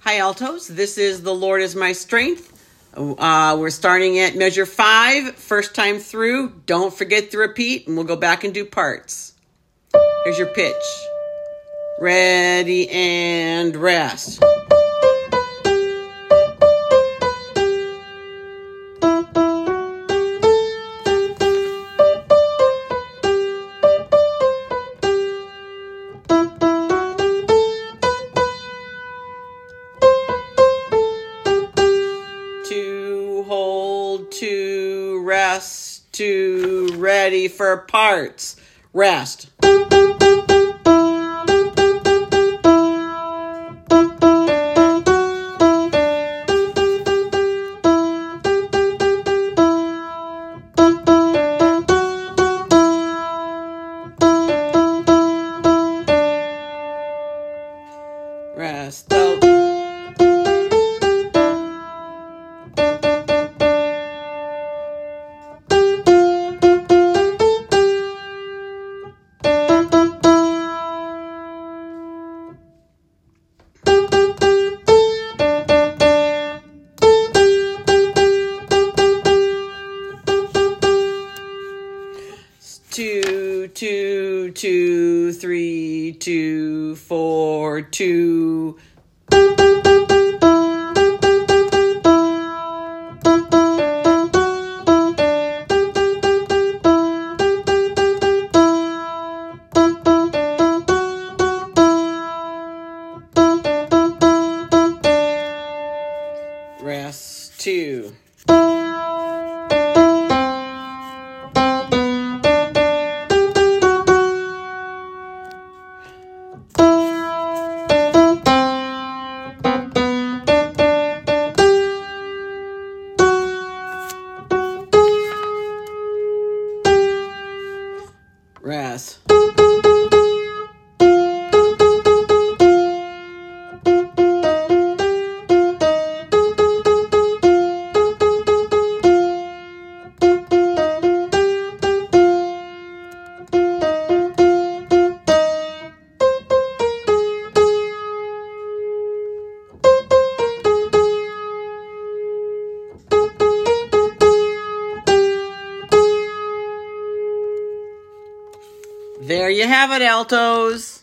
Hi, altos. This is The Lord is My Strength. We're starting at measure 5, first time through. Don't forget to repeat, and we'll go back and do parts. Here's your pitch. Ready and rest. To hold, to rest, to ready for parts. Rest. Rest out. Two, 3, 2, 4, 2. Rest 2. Rest. There you have it, altos.